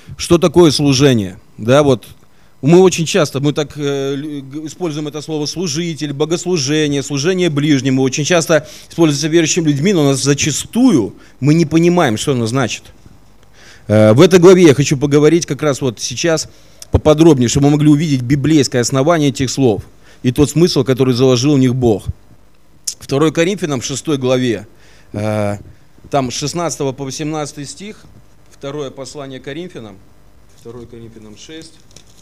Что такое служение? Да, вот мы очень часто, мы так используем это слово служитель, богослужение, служение ближнему, очень часто используется верующими людьми, но зачастую мы не понимаем, что оно значит. В этой главе я хочу поговорить как раз вот сейчас поподробнее, чтобы мы могли увидеть библейское основание этих слов и тот смысл, который заложил в них Бог. 2 Коринфянам 6 главе, там с 16 по 18 стих, второе послание Коринфянам, 2 Коринфянам 6,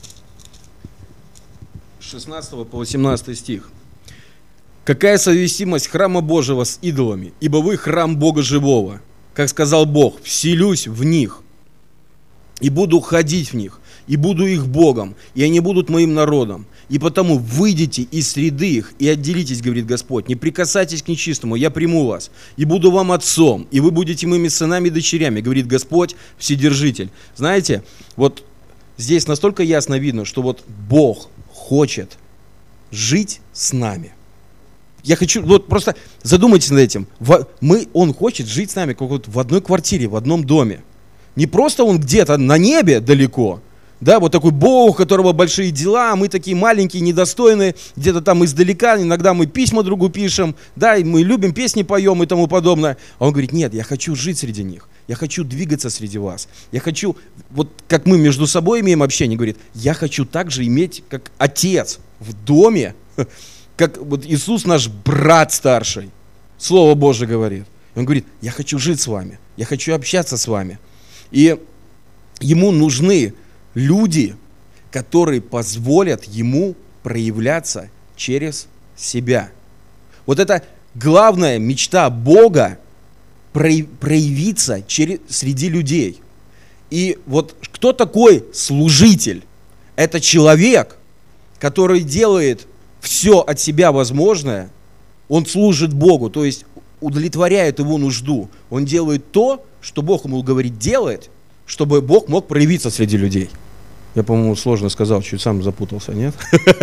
16 по 18 стих. «Какая совместимость храма Божьего с идолами? Ибо вы храм Бога живого. Как сказал Бог, вселюсь в них, и буду ходить в них, и буду их Богом, и они будут моим народом. И потому выйдите из среды их и отделитесь, говорит Господь, не прикасайтесь к нечистому, я приму вас, и буду вам отцом, и вы будете моими сынами и дочерями, говорит Господь, Вседержитель». Знаете, вот здесь настолько ясно видно, что вот Бог хочет жить с нами. Я хочу, вот просто задумайтесь над этим. Он хочет жить с нами как вот в одной квартире, в одном доме. Не просто он где-то на небе далеко, да, вот такой Бог, у которого большие дела, а мы такие маленькие, недостойные, где-то там издалека, иногда мы письма другу пишем, да, и мы любим, песни поем и тому подобное. А он говорит, нет, я хочу жить среди них, я хочу двигаться среди вас, я хочу, вот как мы между собой имеем общение, говорит, я хочу также иметь, как отец в доме, как вот Иисус наш брат старший, Слово Божие говорит. Он говорит, я хочу жить с вами, я хочу общаться с вами. И ему нужны люди, которые позволят ему проявляться через себя. Вот это главная мечта Бога проявиться среди людей. И вот кто такой служитель? Это человек, который делает все от себя возможное, он служит Богу, то есть удовлетворяет его нужду. Он делает то, что Бог ему говорит делать, чтобы Бог мог проявиться среди людей. Я, по-моему, сложно сказал, чуть сам запутался, нет?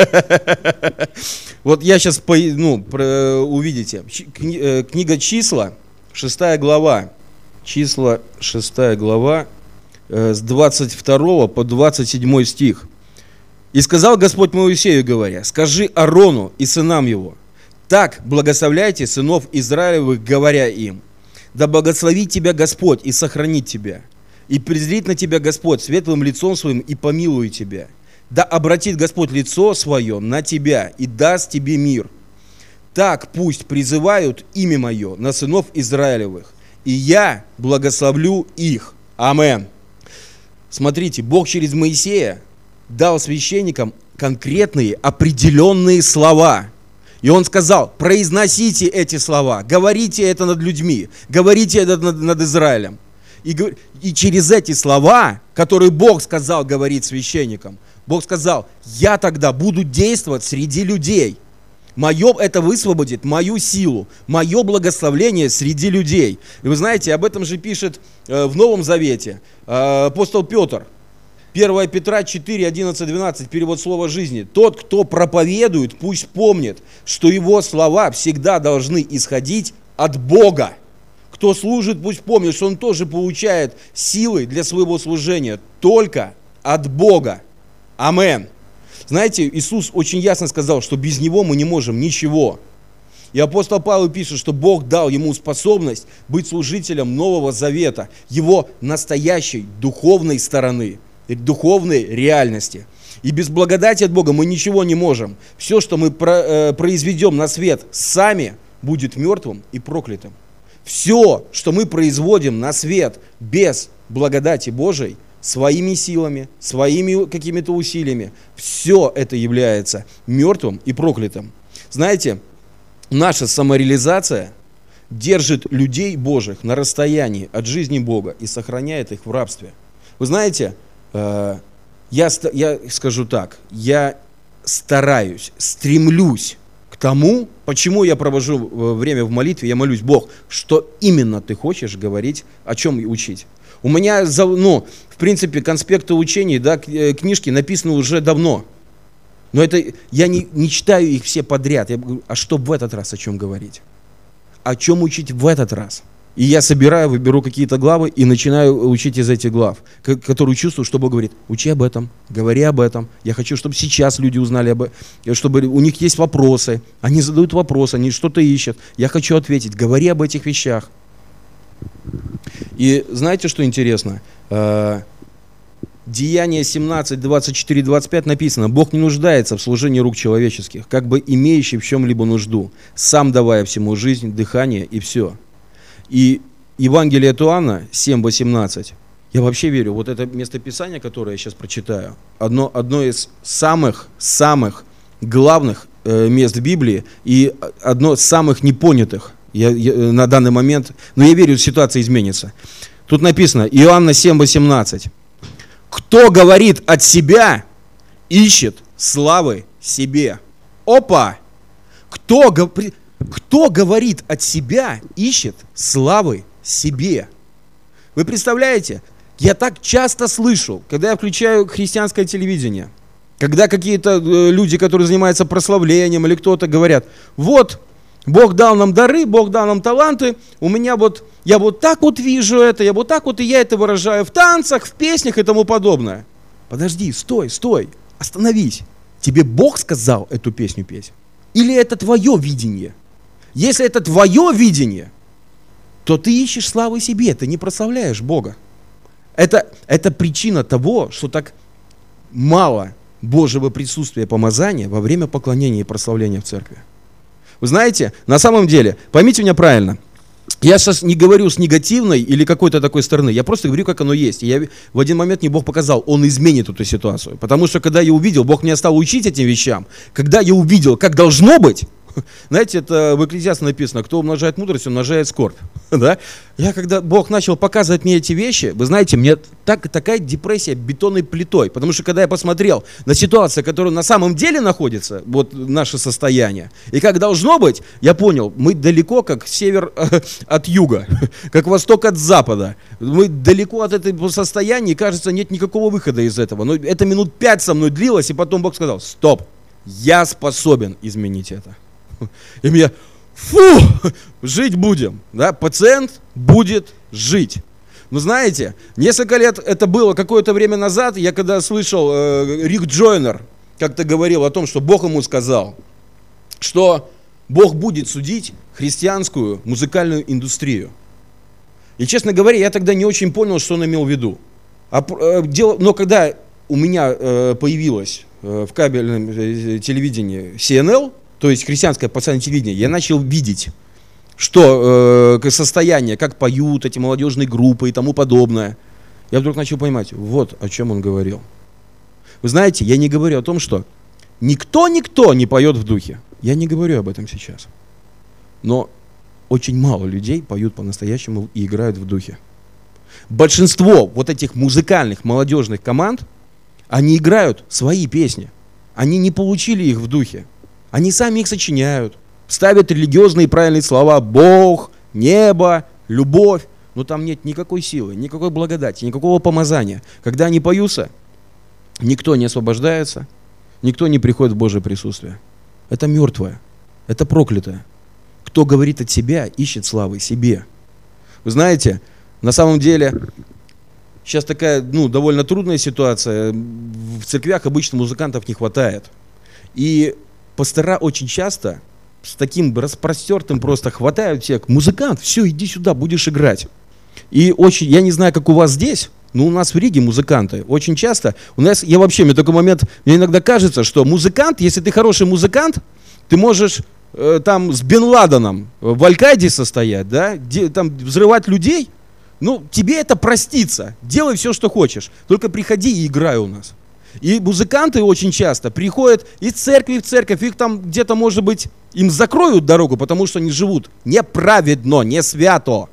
Вот я сейчас, увидите. Книга Числа, 6 глава. Числа, 6 глава, с 22 по 27 стих. «И сказал Господь Моисею, говоря, скажи Аарону и сынам его, так благословляйте сынов Израилевых, говоря им, да благословит тебя Господь и сохранит тебя, и презрит на тебя Господь светлым лицом своим и помилует тебя. Да обратит Господь лицо свое на тебя и даст тебе мир. Так пусть призывают имя мое на сынов Израилевых, и я благословлю их». Амен. Смотрите, Бог через Моисея дал священникам конкретные определенные слова. И он сказал, произносите эти слова, говорите это над людьми, говорите это над Израилем. И через эти слова, которые Бог сказал говорить священникам, Бог сказал, я тогда буду действовать среди людей. Это высвободит мою силу, мое благословление среди людей. И вы знаете, об этом же пишет в Новом Завете апостол Петр. 1 Петра 4, 11, 12, перевод слова жизни. «Тот, кто проповедует, пусть помнит, что его слова всегда должны исходить от Бога. Кто служит, пусть помнит, что он тоже получает силы для своего служения только от Бога». Амен. Знаете, Иисус очень ясно сказал, что без Него мы не можем ничего. И апостол Павел пишет, что Бог дал ему способность быть служителем Нового Завета, его настоящей духовной стороны, духовной реальности. И без благодати от Бога мы ничего не можем. Все, что мы произведем на свет сами, будет мертвым и проклятым. Все, что мы производим на свет без благодати Божией, своими силами, своими какими-то усилиями, все это является мертвым и проклятым. Знаете, наша самореализация держит людей Божьих на расстоянии от жизни Бога и сохраняет их в рабстве. Вы знаете, я скажу так, я стараюсь, стремлюсь к тому, почему я провожу время в молитве, я молюсь, Бог, что именно ты хочешь говорить, о чем учить. У меня, в принципе, конспекты учений, да, книжки написаны уже давно, но это я не читаю их все подряд. Я говорю, а что в этот раз о чем говорить? О чем учить в этот раз? И я собираю, выберу какие-то главы и начинаю учить из этих глав, которые чувствую, что Бог говорит: учи об этом, говори об этом. Я хочу, чтобы сейчас люди узнали об этом, чтобы у них есть вопросы. Они задают вопросы, они что-то ищут. Я хочу ответить, говори об этих вещах. И знаете, что интересно? Деяния 17, 24, 25 написано: Бог не нуждается в служении рук человеческих, как бы имеющий в чем-либо нужду, сам давая всему жизнь, дыхание и все. И Евангелие от Иоанна 7:18. Я вообще верю, вот это местописание, которое я сейчас прочитаю, одно из самых главных мест в Библии и одно из самых непонятых на данный момент, но я верю, ситуация изменится. Тут написано, Иоанна 7:18. Кто говорит от себя, ищет славы себе. Опа! Кто говорит от себя, ищет славы себе. Вы представляете? Я так часто слышу, когда я включаю христианское телевидение, когда какие-то люди, которые занимаются прославлением, или кто-то говорят: вот, Бог дал нам дары, Бог дал нам таланты, у меня вот, я вот так вот вижу это, я вот так вот, и я это выражаю в танцах, в песнях и тому подобное. Подожди, стой, остановись. Тебе Бог сказал эту песню петь? Или это твое видение? Если это твое видение, то ты ищешь славы себе, ты не прославляешь Бога. Это причина того, что так мало Божьего присутствия и помазания во время поклонения и прославления в церкви. Вы знаете, на самом деле, поймите меня правильно, я сейчас не говорю с негативной или какой-то такой стороны, я просто говорю, как оно есть. И в один момент мне Бог показал, Он изменит эту ситуацию. Потому что когда я увидел, Бог меня стал учить этим вещам, когда я увидел, как должно быть, знаете, это в Экклезиасте написано: кто умножает мудрость, умножает скорбь. Да? Когда Бог начал показывать мне эти вещи, вы знаете, мне такая депрессия бетонной плитой. Потому что когда я посмотрел на ситуацию, которая на самом деле находится, вот наше состояние, и как должно быть, я понял, мы далеко, как север от юга, как восток от запада. Мы далеко от этого состояния, и кажется, нет никакого выхода из этого. Но это минут 5 со мной длилось, и потом Бог сказал: стоп, я способен изменить это. И мне: жить будем, да? Пациент будет жить. Но знаете, несколько лет, это было какое-то время назад, я когда слышал, Рик Джойнер как-то говорил о том, что Бог ему сказал, что Бог будет судить христианскую музыкальную индустрию. И, честно говоря, я тогда не очень понял, что он имел в виду. Но когда у меня появилось в кабельном телевидении CNL, то есть христианское постоянное телевидение, я начал видеть, что состояние, как поют эти молодежные группы и тому подобное. Я вдруг начал понимать, вот о чем он говорил. Вы знаете, я не говорю о том, что никто не поет в духе. Я не говорю об этом сейчас. Но очень мало людей поют по-настоящему и играют в духе. Большинство вот этих музыкальных молодежных команд, они играют свои песни. Они не получили их в духе. Они сами их сочиняют, ставят религиозные правильные слова: Бог, небо, любовь. Но там нет никакой силы, никакой благодати, никакого помазания. Когда они поются, никто не освобождается, никто не приходит в Божье присутствие. Это мертвое, это проклятое. Кто говорит от себя, ищет славы себе. Вы знаете, на самом деле, сейчас такая довольно трудная ситуация. В церквях обычно музыкантов не хватает. И пастора очень часто с таким распростертым просто хватают всех: музыкант, все, иди сюда, будешь играть. И я не знаю, как у вас здесь, но у нас в Риге музыканты очень часто, мне такой момент, мне иногда кажется, что музыкант, если ты хороший музыкант, ты можешь там с Бен Ладеном в Аль-Каиде состоять, да, там взрывать людей, тебе это простится, делай все, что хочешь, только приходи и играй у нас. И музыканты очень часто приходят из церкви в церковь, их там где-то, может быть, им закроют дорогу, потому что они живут неправедно, не свято.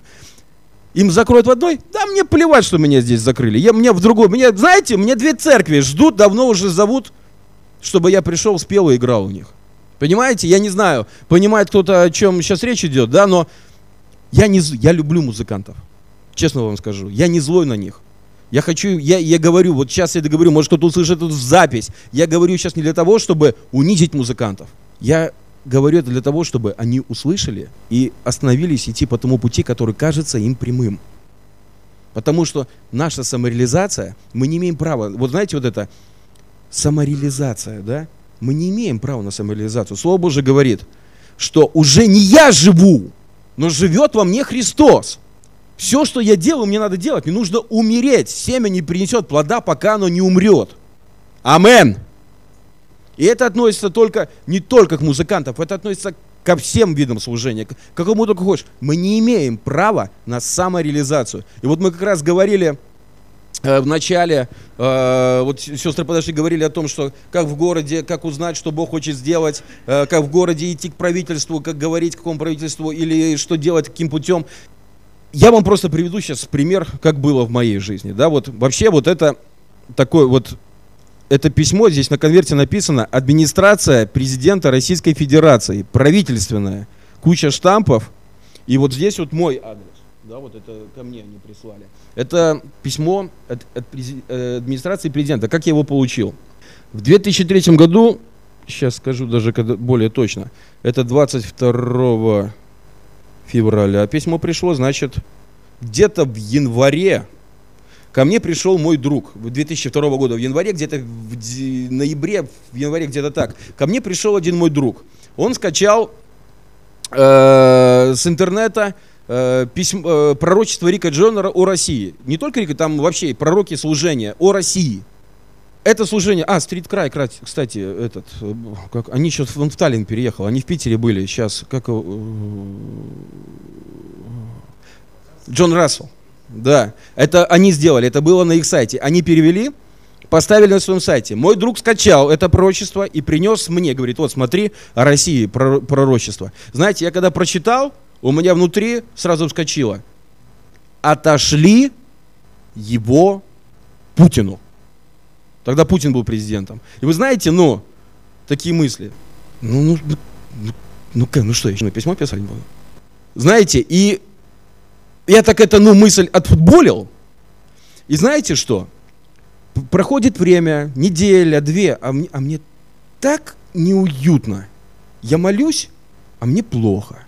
Им закроют в одной, да мне плевать, что меня здесь закрыли, мне в другой, знаете, мне 2 церкви ждут, давно уже зовут, чтобы я пришел, спел и играл у них. Понимаете, я не знаю, понимает кто-то, о чем сейчас речь идет, да, но я люблю музыкантов, честно вам скажу, я не злой на них. Я говорю, вот сейчас я говорю, может кто-то услышит эту запись. Я говорю сейчас не для того, чтобы унизить музыкантов. Я говорю это для того, чтобы они услышали и остановились идти по тому пути, который кажется им прямым. Потому что наша самореализация, мы не имеем права, вот знаете, вот это самореализация, да? Мы не имеем права на самореализацию. Слово Божие говорит, что уже не я живу, но живет во мне Христос. Все, что я делаю, мне надо делать. Мне нужно умереть. Семя не принесет плода, пока оно не умрет. Амен. И это относится не только к музыкантам, это относится ко всем видам служения, к какому только хочешь. Мы не имеем права на самореализацию. И вот мы как раз говорили в начале, вот сестры подошли, говорили о том, что как в городе, как узнать, что Бог хочет сделать, как в городе идти к правительству, как говорить к какому правительству или что делать, каким путем. Я вам просто приведу сейчас пример, как было в моей жизни. Да, вот вообще вот это такое вот, это письмо, здесь на конверте написано «Администрация президента Российской Федерации», правительственная, куча штампов, и вот здесь вот мой адрес. Да, вот это ко мне они прислали. Это письмо от администрации президента. Как я его получил? В 2003 году, сейчас скажу даже более точно, это 22 февраля письмо пришло, значит, где-то в январе ко мне пришел мой друг, 2002 года, в январе, где-то в ноябре, в январе где-то так, ко мне пришел один мой друг. Он скачал с интернета пророчество Рика Джойнера о России. Не только Рика, там вообще пророки служения о России. Это служение... Стрит Край, кстати, они сейчас в Таллин переехал, они в Питере были сейчас. Джон Рассел. Да, это они сделали, это было на их сайте. Они перевели, поставили на своем сайте. Мой друг скачал это пророчество и принес мне, говорит, вот смотри, о России пророчество. Знаете, я когда прочитал, у меня внутри сразу вскочило: отошли его Путину. Тогда Путин был президентом. И вы знаете, такие мысли. Что, еще письмо писать буду? Знаете, и я так мысль отфутболил. И знаете что? Проходит время, неделя, две, а мне так неуютно. Я молюсь, а мне плохо.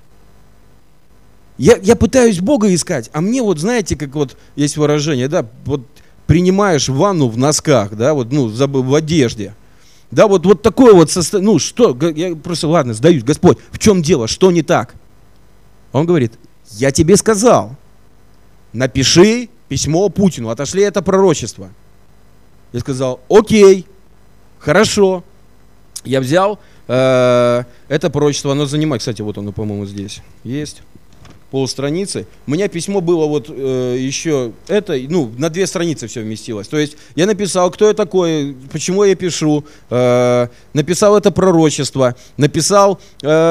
Я пытаюсь Бога искать, а мне вот, знаете, как вот есть выражение, да, вот принимаешь ванну в носках, да, вот, в одежде. Да, вот такое вот состояние, что, я просто, ладно, сдаюсь, Господь, в чем дело, что не так? Он говорит, я тебе сказал, напиши письмо Путину, отошли это пророчество. Я сказал, окей, хорошо. Я взял это пророчество, оно занимает, кстати, вот оно, по-моему, здесь есть. Полстраницы. У меня письмо было вот еще на 2 страницы все вместилось. То есть я написал, кто я такой, почему я пишу, написал это пророчество, написал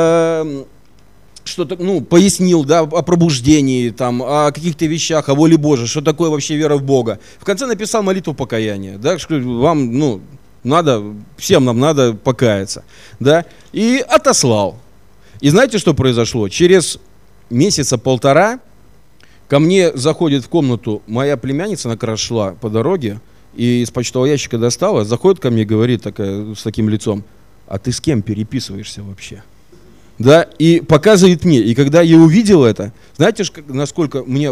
что-то, пояснил, да, о пробуждении, там, о каких-то вещах, о воле Божией, что такое вообще вера в Бога. В конце написал молитву покаяния, да, что вам, всем нам надо покаяться, да, и отослал. И знаете, что произошло? Через месяца 1,5 ко мне заходит в комнату моя племянница, она как раз шла по дороге, и из почтового ящика достала, заходит ко мне и говорит с таким лицом: а ты с кем переписываешься вообще? Да, и показывает мне. И когда я увидел это, знаете, насколько мне...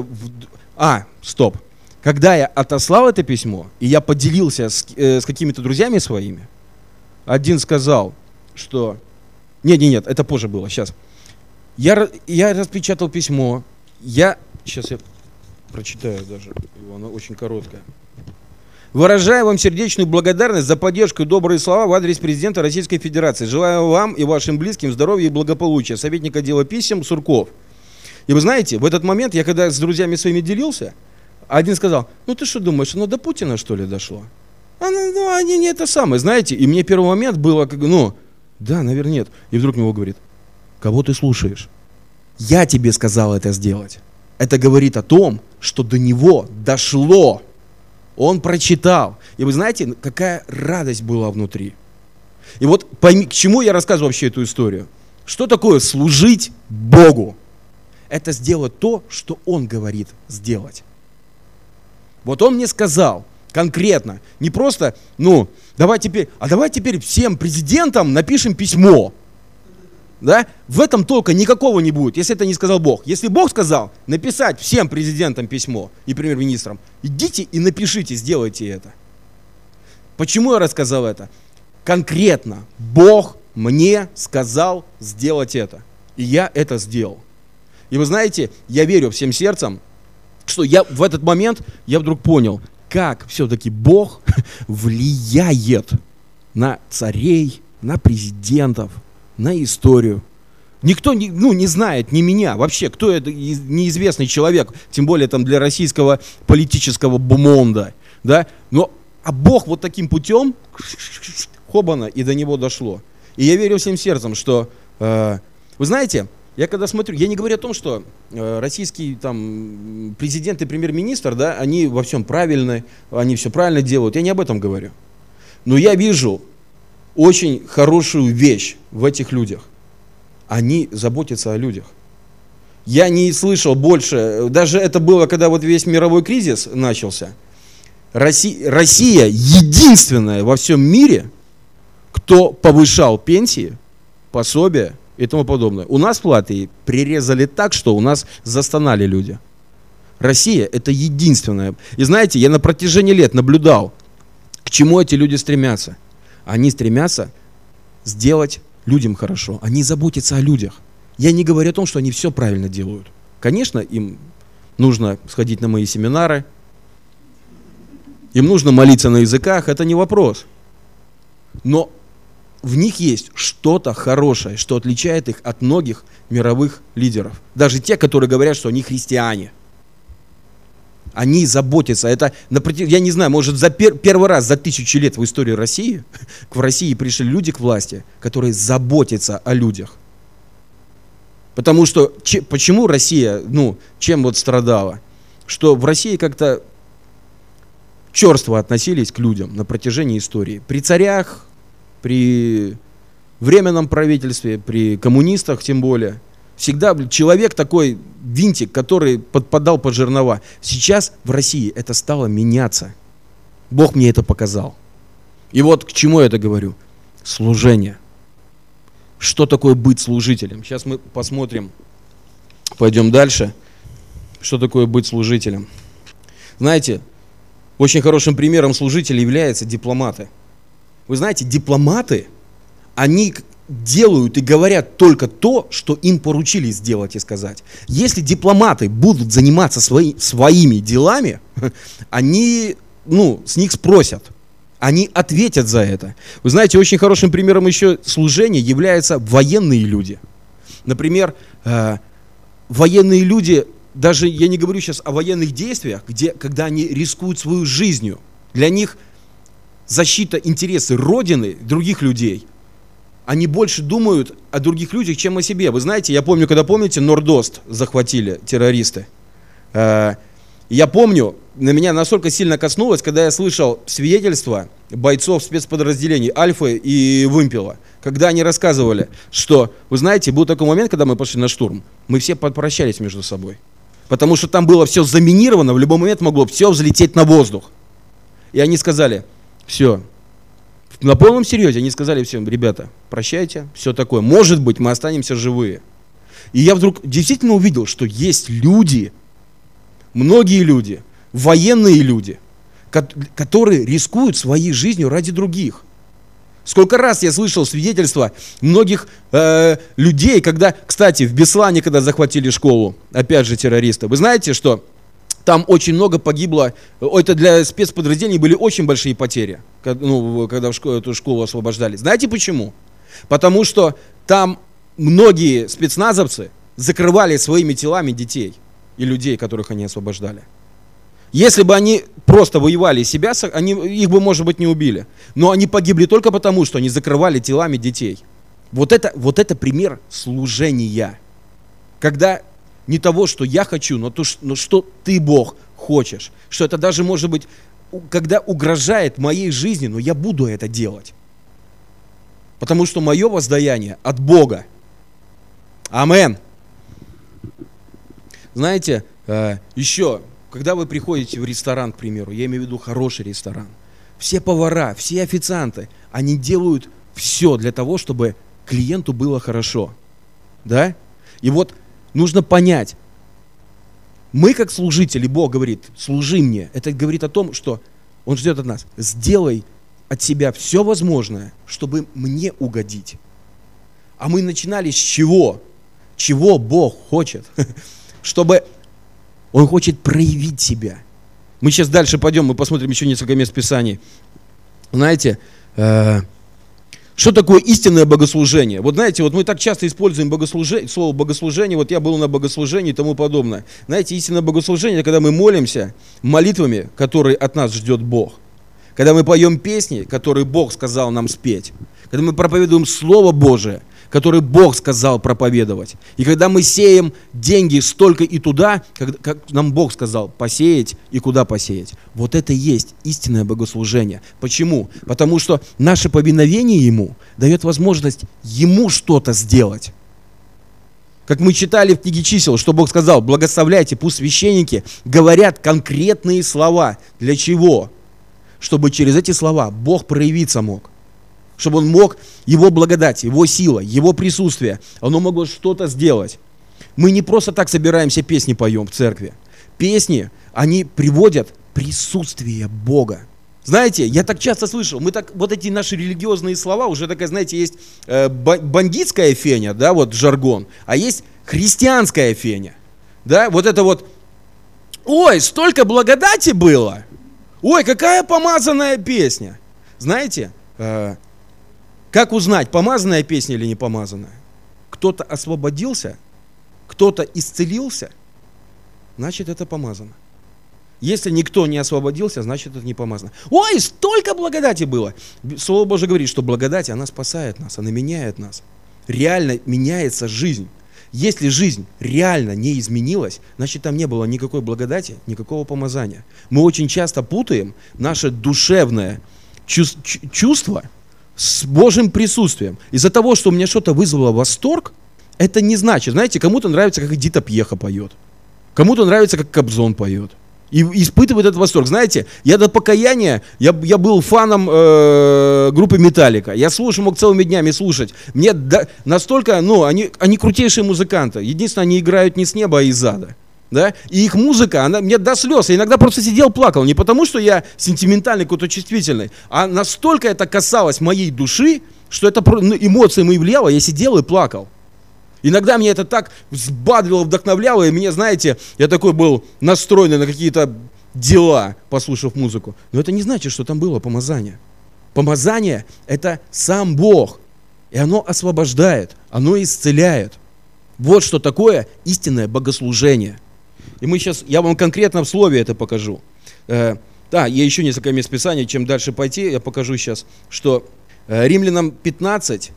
Когда я отослал это письмо, и я поделился с какими-то друзьями своими, один сказал, что... Нет, это позже было, сейчас. Я распечатал письмо, сейчас я прочитаю даже, оно очень короткое. Выражаю вам сердечную благодарность за поддержку и добрые слова в адрес президента Российской Федерации. Желаю вам и вашим близким здоровья и благополучия. Советник отдела писем Сурков. И вы знаете, в этот момент, я когда с друзьями своими делился, один сказал, ты что думаешь, оно до Путина, что ли, дошло? Они не это самое, знаете. И мне первый момент было, да, наверное, нет. И вдруг мне говорит, кого ты слушаешь? Я тебе сказал это сделать. Это говорит о том, что до него дошло. Он прочитал. И вы знаете, какая радость была внутри. И вот к чему я рассказываю вообще эту историю? Что такое служить Богу? Это сделать то, что Он говорит сделать. Вот Он мне сказал конкретно, не просто, давай теперь всем президентам напишем письмо. да, в этом толка никакого не будет, если это не сказал Бог. Если Бог сказал написать всем президентам письмо и премьер-министрам, идите и напишите, сделайте это. Почему я рассказал это? Конкретно Бог мне сказал сделать это. И я это сделал. И вы знаете, я верю всем сердцем, что я в этот момент я вдруг понял, как все-таки Бог влияет на царей, на президентов, на историю. Никто не знает, ни меня, вообще, кто это неизвестный человек, тем более там для российского политического бумонда, да, а Бог вот таким путем, хобана, и до него дошло. И я верю всем сердцем, что, вы знаете, я когда смотрю, я не говорю о том, что российский там президент и премьер-министр, да, они во всем правильны, они все правильно делают, я не об этом говорю. Но я вижу очень хорошую вещь в этих людях. Они заботятся о людях. Я не слышал больше, даже это было, когда вот весь мировой кризис начался. Россия единственная во всем мире, кто повышал пенсии, пособия и тому подобное. У нас в Латвии прирезали так, что у нас застонали люди. Россия – это единственная. И знаете, я на протяжении лет наблюдал, к чему эти люди стремятся. Они стремятся сделать людям хорошо. Они заботятся о людях. Я не говорю о том, что они все правильно делают. Конечно, им нужно сходить на мои семинары, им нужно молиться на языках, это не вопрос. Но в них есть что-то хорошее, что отличает их от многих мировых лидеров. Даже те, которые говорят, что они христиане. Они заботятся. Это, я не знаю, может, первый раз за 1000 лет в истории России в России пришли люди к власти, которые заботятся о людях. Потому что, почему Россия, чем вот страдала? Что в России как-то черство относились к людям на протяжении истории. При царях, при временном правительстве, при коммунистах тем более. Всегда человек такой винтик, который подпадал под жернова. Сейчас в России это стало меняться. Бог мне это показал. И вот к чему я это говорю. Служение. Что такое быть служителем? Сейчас мы посмотрим, пойдем дальше. Что такое быть служителем? Знаете, очень хорошим примером служителей являются дипломаты. Вы знаете, дипломаты, они делают и говорят только то, что им поручили сделать и сказать. Если дипломаты будут заниматься своими делами, они, с них спросят. Они ответят за это. Вы знаете, очень хорошим примером еще служения являются военные люди. Например, военные люди, даже я не говорю сейчас о военных действиях, когда они рискуют свою жизнью. Для них защита интересы Родины, других людей. Они больше думают о других людях, чем о себе. Вы знаете, я помню, когда, помните, Нордост захватили террористы. Я помню, на меня настолько сильно коснулось, когда я слышал свидетельства бойцов спецподразделений Альфы и Вымпела, когда они рассказывали, что, вы знаете, был такой момент, когда мы пошли на штурм, мы все попрощались между собой. Потому что там было все заминировано, в любой момент могло все взлететь на воздух. И они сказали, все, на полном серьезе, они сказали всем, ребята, прощайте, все такое, может быть, мы останемся живые. И я вдруг действительно увидел, что есть люди, многие люди, военные люди, которые рискуют своей жизнью ради других. Сколько раз я слышал свидетельства многих людей, когда, кстати, в Беслане, когда захватили школу, опять же террористы, вы знаете, что там очень много погибло, это для спецподразделений были очень большие потери, когда эту школу освобождали. Знаете почему? Потому что там многие спецназовцы закрывали своими телами детей и людей, которых они освобождали. Если бы они просто воевали себя, их бы, может быть, не убили. Но они погибли только потому, что они закрывали телами детей. Вот это пример служения. Когда не того, что я хочу, но что ты, Бог, хочешь. Что это даже, может быть, когда угрожает моей жизни, но я буду это делать. Потому что мое воздаяние от Бога. Амен. Знаете, еще, когда вы приходите в ресторан, к примеру, я имею в виду хороший ресторан, все повара, все официанты, они делают все для того, чтобы клиенту было хорошо. Да? И вот нужно понять, мы как служители, Бог говорит, служи мне. Это говорит о том, что Он ждет от нас. Сделай от себя все возможное, чтобы мне угодить. А мы начинали с чего? Чего Бог хочет? Чтобы Он хочет проявить себя. Мы сейчас дальше пойдем, мы посмотрим еще несколько мест Писаний. Знаете, что такое истинное богослужение? Вот знаете, вот мы так часто используем слово богослужение, вот я был на богослужении и тому подобное. Знаете, истинное богослужение, когда мы молимся молитвами, которые от нас ждет Бог. Когда мы поем песни, которые Бог сказал нам спеть. Когда мы проповедуем Слово Божие, которое Бог сказал проповедовать. И когда мы сеем деньги столько и туда, как нам Бог сказал посеять и куда посеять. Вот это и есть истинное богослужение. Почему? Потому что наше повиновение Ему дает возможность Ему что-то сделать. Как мы читали в книге чисел, что Бог сказал: благословляйте, пусть священники говорят конкретные слова. Для чего? Чтобы через эти слова Бог проявиться мог. Чтобы Он мог, Его благодать, Его сила, Его присутствие, оно могло что-то сделать. Мы не просто так собираемся, песни поем в церкви. Песни, они приводят присутствие Бога. Знаете, я так часто слышал, вот эти наши религиозные слова, уже такая, знаете, есть бандитская феня, да, вот жаргон, а есть христианская феня. Да, вот это вот: ой, столько благодати было, ой, какая помазанная песня. Знаете, как узнать, помазанная песня или не помазанная? Кто-то освободился, кто-то исцелился, значит, это помазано. Если никто не освободился, значит, это не помазано. Ой, столько благодати было! Слово Божие говорит, что благодать, она спасает нас, она меняет нас. Реально меняется жизнь. Если жизнь реально не изменилась, значит, там не было никакой благодати, никакого помазания. Мы очень часто путаем наше душевное чувство с Божьим присутствием. Из-за того, что у меня что-то вызвало восторг, это не значит, знаете, кому-то нравится, как Эдита Пьеха поет, кому-то нравится, как Кобзон поет, и испытывает этот восторг. Знаете, я до покаяния, я был фаном группы Металлика, я мог целыми днями слушать, мне настолько, они крутейшие музыканты, единственное, они играют не с неба, а из ада. Да? И их музыка, она мне до слез. Я иногда просто сидел, плакал. Не потому, что я сентиментальный, какой-то чувствительный, а настолько это касалось моей души, что это эмоции мои влияло, я сидел и плакал. Иногда меня это так взбадривало, вдохновляло, и мне, знаете, я такой был настроенный на какие-то дела, послушав музыку. Но это не значит, что там было помазание. Помазание – это сам Бог. И оно освобождает, оно исцеляет. Вот что такое истинное богослужение. И я вам конкретно в слове это покажу. Я еще несколько мест Писания, чем дальше пойти, я покажу сейчас, что Римлянам 15,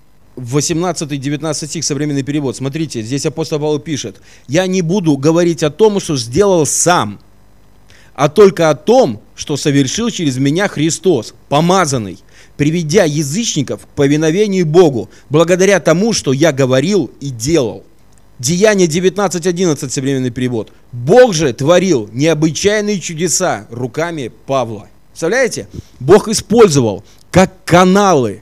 18-19 стих, современный перевод. Смотрите, здесь апостол Павел пишет: «Я не буду говорить о том, что сделал сам, а только о том, что совершил через меня Христос, помазанный, приведя язычников к повиновению Богу, благодаря тому, что я говорил и делал». Деяние 19:11, современный перевод. «Бог же творил необычайные чудеса руками Павла». Представляете? Бог использовал как каналы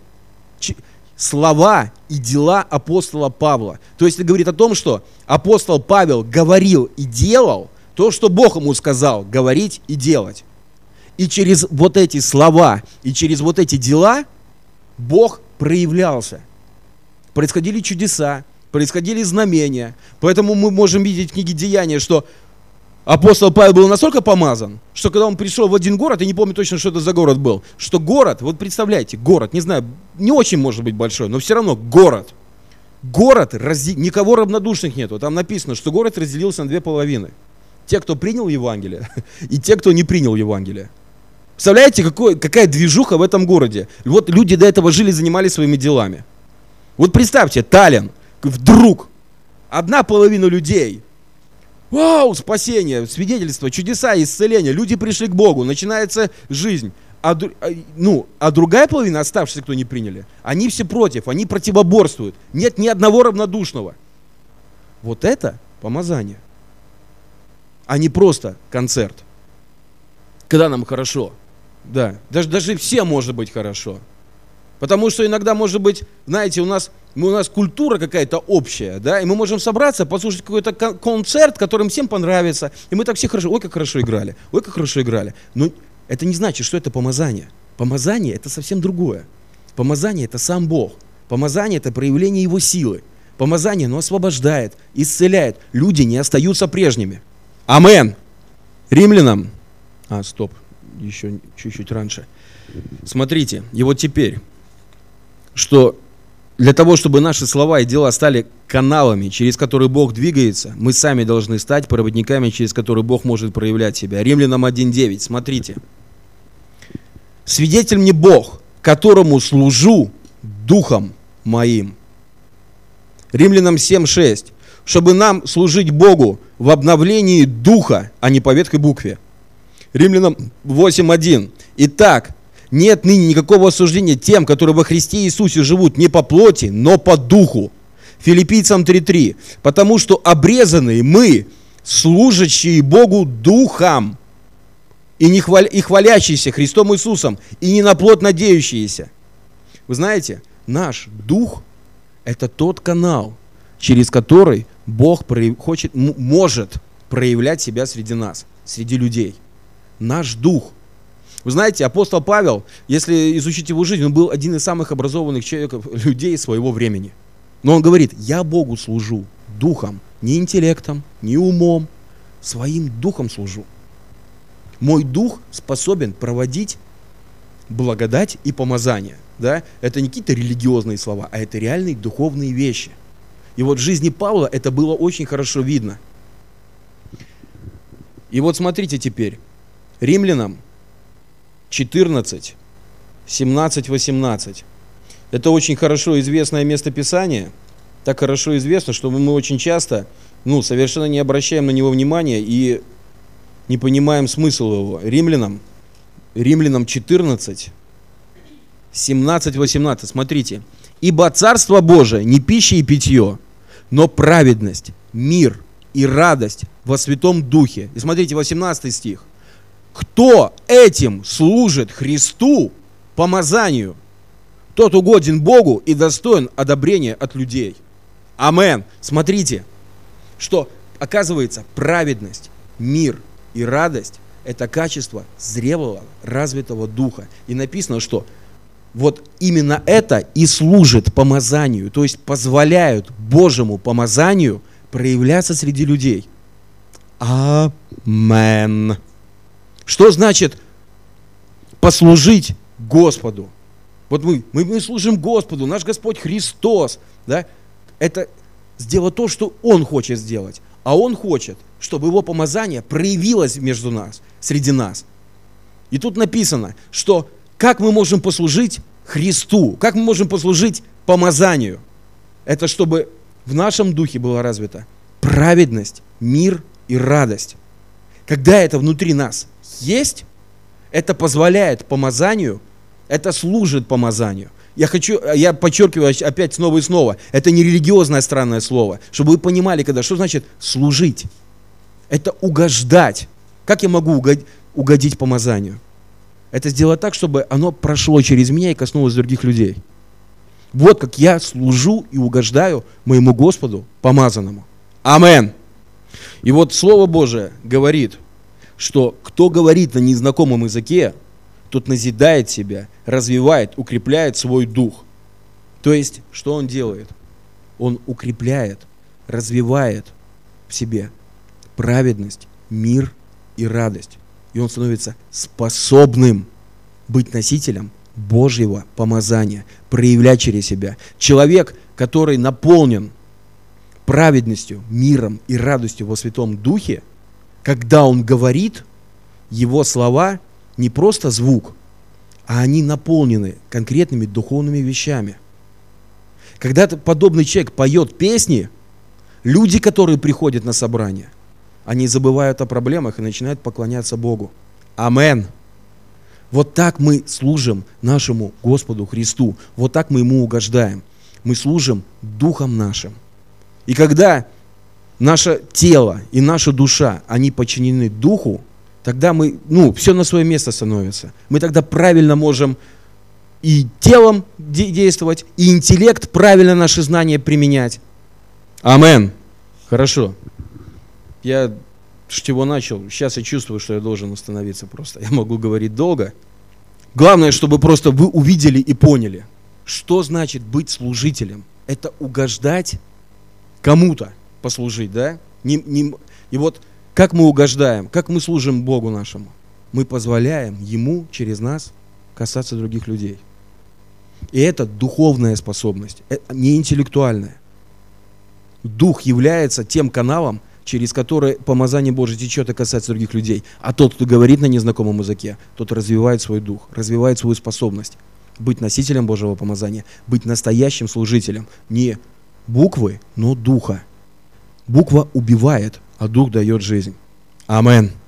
слова и дела апостола Павла. То есть это говорит о том, что апостол Павел говорил и делал то, что Бог ему сказал говорить и делать. И через вот эти слова и через вот эти дела Бог проявлялся. Происходили чудеса, происходили знамения. Поэтому мы можем видеть в книге Деяния, что апостол Павел был настолько помазан, что когда он пришел в один город, я не помню точно, что это за город был, что город, вот представляете, город, не знаю, не очень может быть большой, но все равно город. Город, никого равнодушных нету. Там написано, что город разделился на две половины. Те, кто принял Евангелие, и те, кто не принял Евангелие. Представляете, какая движуха в этом городе? Вот люди до этого жили, занимались своими делами. Вот представьте, Таллин, вдруг одна половина людей, вау, спасение, свидетельство, чудеса, исцеление, люди пришли к Богу, начинается жизнь. А другая половина, оставшиеся, кто не приняли, они все против, они противоборствуют. Нет ни одного равнодушного. Вот это помазание, а не просто концерт. Когда нам хорошо. Да, даже всем может быть хорошо. Потому что иногда, может быть, знаете, у нас культура какая-то общая, да, и мы можем собраться, послушать какой-то концерт, которым всем понравится, и мы так все хорошо, ой, как хорошо играли, ой, как хорошо играли. Но это не значит, что это помазание. Помазание – это совсем другое. Помазание – это сам Бог. Помазание – это проявление Его силы. Помазание, оно освобождает, исцеляет. Люди не остаются прежними. Амен. Римлянам. Стоп, еще чуть-чуть раньше. Смотрите, и вот теперь, что для того, чтобы наши слова и дела стали каналами, через которые Бог двигается, мы сами должны стать проводниками, через которые Бог может проявлять себя. Римлянам 1:9, смотрите. «Свидетель мне Бог, которому служу духом моим». Римлянам 7:6. «Чтобы нам служить Богу в обновлении духа, а не по ветхой букве». Римлянам 8:1. «Итак, нет ныне никакого осуждения тем, которые во Христе Иисусе живут не по плоти, но по духу». Филиппийцам 3:3. «Потому что обрезанные мы, служащие Богу духом, и хвалящиеся Христом Иисусом, и не на плоть надеющиеся». Вы знаете, наш дух – это тот канал, через который Бог может проявлять себя среди нас, среди людей. Наш дух. Вы знаете, апостол Павел, если изучить его жизнь, он был один из самых образованных людей своего времени. Но он говорит: я Богу служу духом, не интеллектом, не умом, своим духом служу. Мой дух способен проводить благодать и помазание. Да? Это не какие-то религиозные слова, а это реальные духовные вещи. И вот в жизни Павла это было очень хорошо видно. И вот смотрите теперь. Римлянам 14, 17, 18. Это очень хорошо известное местописание. Так хорошо известно, что мы очень часто совершенно не обращаем на него внимания и не понимаем смысл его. Римлянам 14, 17, 18. Смотрите. «Ибо Царство Божие не пища и питье, но праведность, мир и радость во Святом Духе». И смотрите, 18 стих. «Кто этим служит Христу, помазанию, тот угоден Богу и достоин одобрения от людей». Амен. Смотрите, что оказывается праведность, мир и радость – это качество зрелого, развитого духа. И написано, что вот именно это и служит помазанию, то есть позволяют Божьему помазанию проявляться среди людей. Амен. Что значит послужить Господу? Вот мы служим Господу, наш Господь Христос, да? Это сделать то, что Он хочет сделать. А Он хочет, чтобы Его помазание проявилось между нас, среди нас. И тут написано, что как мы можем послужить Христу, как мы можем послужить помазанию. Это чтобы в нашем духе была развита праведность, мир и радость. Когда это внутри нас есть, это позволяет помазанию, это служит помазанию. Я подчеркиваю опять снова и снова, это не религиозное странное слово, чтобы вы понимали, что значит служить. Это угождать. Как я могу угодить помазанию? Это сделать так, чтобы оно прошло через меня и коснулось других людей. Вот как я служу и угождаю моему Господу помазанному. Амен. И вот Слово Божие говорит, что кто говорит на незнакомом языке, тот назидает себя, развивает, укрепляет свой дух. То есть, что он делает? Он укрепляет, развивает в себе праведность, мир и радость. И он становится способным быть носителем Божьего помазания, проявлять через себя. Человек, который наполнен праведностью, миром и радостью во Святом Духе, когда он говорит, его слова не просто звук, а они наполнены конкретными духовными вещами. Когда подобный человек поет песни, люди, которые приходят на собрание, они забывают о проблемах и начинают поклоняться Богу. Амен. Вот так мы служим нашему Господу Христу. Вот так мы Ему угождаем. Мы служим Духом нашим. И когда наше тело и наша душа, они подчинены Духу, тогда все на свое место становится. Мы тогда правильно можем и телом действовать, и интеллект правильно наши знания применять. Амен. Хорошо. Я с чего начал? Сейчас я чувствую, что я должен остановиться просто. Я могу говорить долго. Главное, чтобы просто вы увидели и поняли, что значит быть служителем. Это угождать кому-то, послужить, да? И вот как мы угождаем, как мы служим Богу нашему? Мы позволяем Ему через нас касаться других людей. И это духовная способность, не интеллектуальная. Дух является тем каналом, через который помазание Божие течет и касается других людей. А тот, кто говорит на незнакомом языке, тот развивает свой дух, развивает свою способность быть носителем Божьего помазания, быть настоящим служителем. Не буквы, но духа. Буква убивает, а дух дает жизнь. Амен.